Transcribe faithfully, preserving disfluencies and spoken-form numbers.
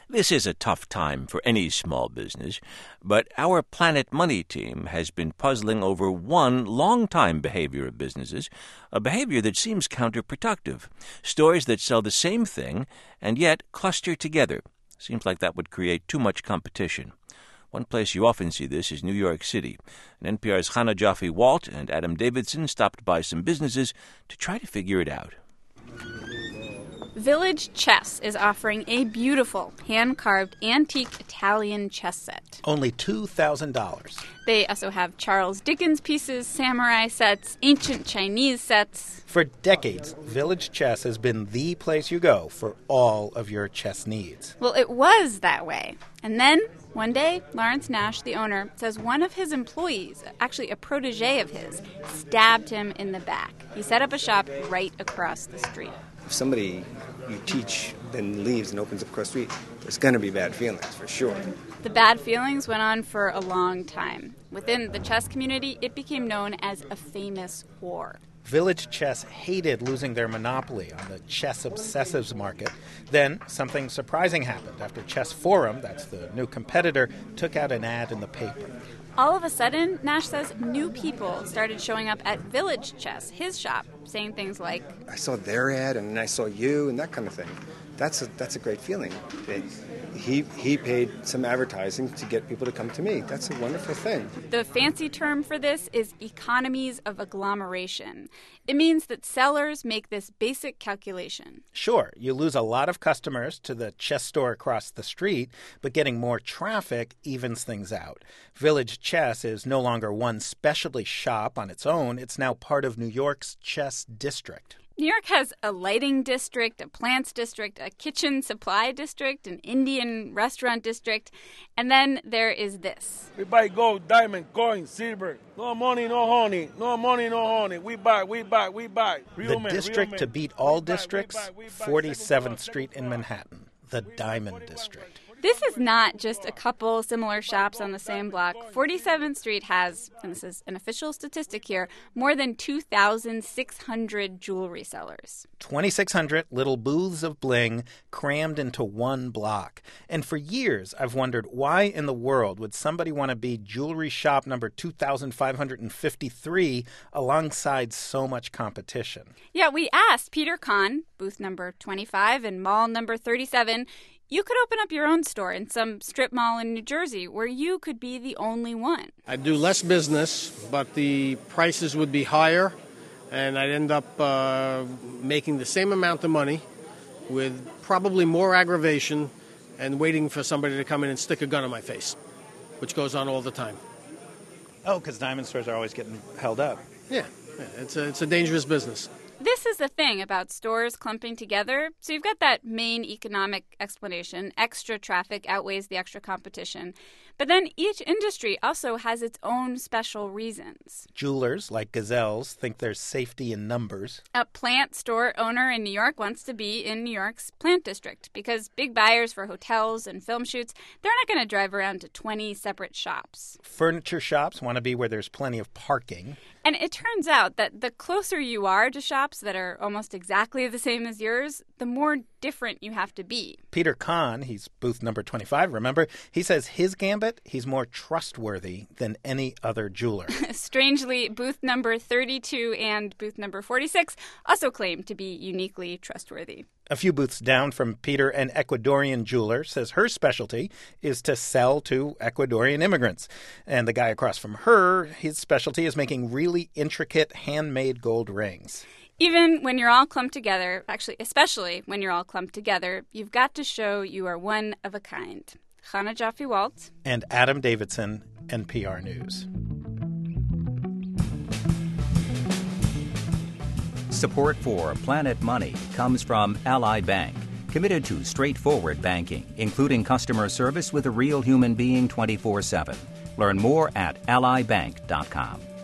This is a tough time for any small business, but our Planet Money team has been puzzling over one long-time behavior of businesses, a behavior that seems counterproductive. Stores that sell the same thing and yet cluster together. Seems like that would create too much competition. One place you often see this is New York City. And N P R's Chana Joffe-Walt and Adam Davidson stopped by some businesses to try to figure it out. Village Chess is offering a beautiful, hand-carved, antique Italian chess set. Only two thousand dollars. They also have Charles Dickens pieces, samurai sets, ancient Chinese sets. For decades, Village Chess has been the place you go for all of your chess needs. Well, it was that way. And then, one day, Lawrence Nash, the owner, says one of his employees, actually a protege of his, stabbed him in the back. He set up a shop right across the street. If somebody you teach then leaves and opens up across the street, there's going to be bad feelings, for sure. The bad feelings went on for a long time. Within the chess community, it became known as a famous war. Village Chess hated losing their monopoly on the chess obsessives market. Then something surprising happened after Chess Forum, that's the new competitor, took out an ad in the paper. All of a sudden, Nash says new people started showing up at Village Chess, his shop, saying things like, I saw their ad and I saw you and that kind of thing. That's a, that's a great feeling. It, he, he paid some advertising to get people to come to me. That's a wonderful thing. The fancy term for this is economies of agglomeration. It means that sellers make this basic calculation. Sure, you lose a lot of customers to the chess store across the street, but getting more traffic evens things out. Village Chess is no longer one specialty shop on its own. It's now part of New York's chess district. New York has a lighting district, a plants district, a kitchen supply district, an Indian restaurant district, and then there is this. We buy gold, diamond, coin, silver. No money, no honey. No money, no honey. We buy, we buy, we buy. Real the man, district real to man. beat all We buy, districts, we buy, we buy. forty-seventh Street in Manhattan, the Diamond District. This is not just a couple similar shops on the same block. forty-seventh Street has, and this is an official statistic here, more than two thousand six hundred jewelry sellers. twenty-six hundred little booths of bling crammed into one block. And for years, I've wondered why in the world would somebody want to be jewelry shop number two thousand five hundred fifty-three alongside so much competition? Yeah, we asked Peter Kahn, booth number twenty-five and mall number thirty-seven, you could open up your own store in some strip mall in New Jersey where you could be the only one. I'd do less business, but the prices would be higher, and I'd end up uh, making the same amount of money with probably more aggravation and waiting for somebody to come in and stick a gun in my face, which goes on all the time. Oh, because diamond stores are always getting held up. Yeah, yeah it's a, it's a dangerous business. This is the thing about stores clumping together. So you've got that main economic explanation. Extra traffic outweighs the extra competition. But then each industry also has its own special reasons. Jewelers, like Gazelles, think there's safety in numbers. A plant store owner in New York wants to be in New York's plant district because big buyers for hotels and film shoots, they're not going to drive around to twenty separate shops. Furniture shops want to be where there's plenty of parking. And it turns out that the closer you are to shops that are almost exactly the same as yours, the more different you have to be. Peter Kahn, he's booth number twenty-five, remember? He says his gambit, he's more trustworthy than any other jeweler. Strangely, booth number thirty-two and booth number forty-six also claim to be uniquely trustworthy. A few booths down from Peter, an Ecuadorian jeweler, says her specialty is to sell to Ecuadorian immigrants. And the guy across from her, his specialty is making really intricate handmade gold rings. Even when you're all clumped together, actually, especially when you're all clumped together, you've got to show you are one of a kind. Chana Joffe-Walt and Adam Davidson, N P R News. Support for Planet Money comes from Ally Bank, committed to straightforward banking, including customer service with a real human being twenty-four seven. Learn more at ally bank dot com.